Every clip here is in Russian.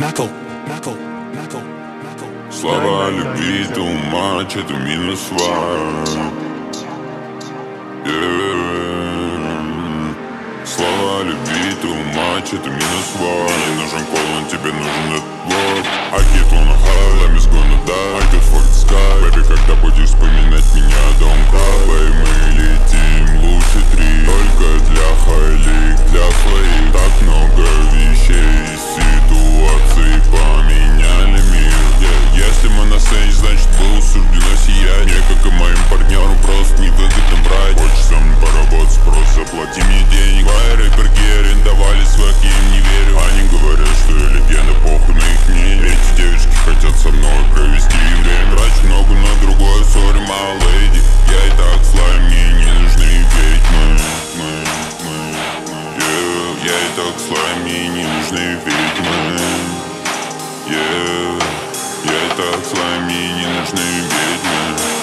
Слова любви too much, это минус one. Слова любви too much, это минус one. Мне нужен колон, тебе нужен network. I get on a high, I'm just gonna die. I get fuck the sky. Baby, когда будешь вспоминать меня, don't cry. Baby, мы летим лучше три. Только для хайлик, для своих. Так много вещей и ситуаций поменяли мир. Если мы на сцене, значит было суждено сиять. Мне, как и моим партнерам, просто невыгодно брать. Хочешь со мной поработать, просто заплати мне денег. Твои рэперки арендовали своих, я им не верю. Они говорят, что я легенда, похуй на их мнение. Эти девочки хотят со мной провести время. Трачу много на другое, sorry, my lady. Я и так слайм, мне не нужны ведьмы. Я и так слайм, мне не нужны ведьмы. Я и так слайм, мне не нужны ведьмы.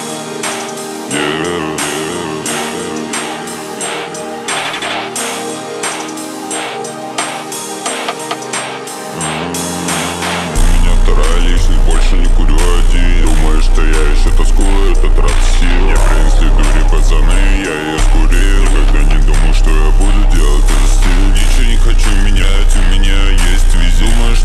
Больше не курю один. Думаешь, что я еще тоскую, это трата сил. Мне принесли дури пацаны, я ее скурил. Никогда не думал, что я буду делать этот стиль. Ничего не хочу менять, у меня есть визит. Думаешь,